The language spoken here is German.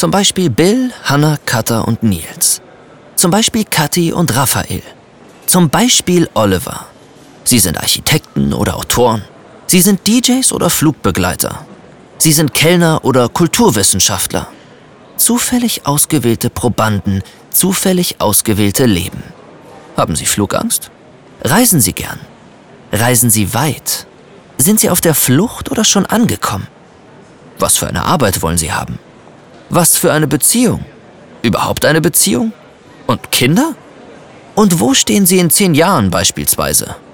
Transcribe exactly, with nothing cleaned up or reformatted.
Zum Beispiel Bill, Hannah, Katha und Nils. Zum Beispiel Kathi und Raphael. Zum Beispiel Oliver. Sie sind Architekten oder Autoren. Sie sind D Js oder Flugbegleiter. Sie sind Kellner oder Kulturwissenschaftler. Zufällig ausgewählte Probanden, zufällig ausgewählte Leben. Haben Sie Flugangst? Reisen Sie gern? Reisen Sie weit? Sind Sie auf der Flucht oder schon angekommen? Was für eine Arbeit wollen Sie haben? Was für eine Beziehung? Überhaupt eine Beziehung? Und Kinder? Und wo stehen Sie in zehn Jahren beispielsweise?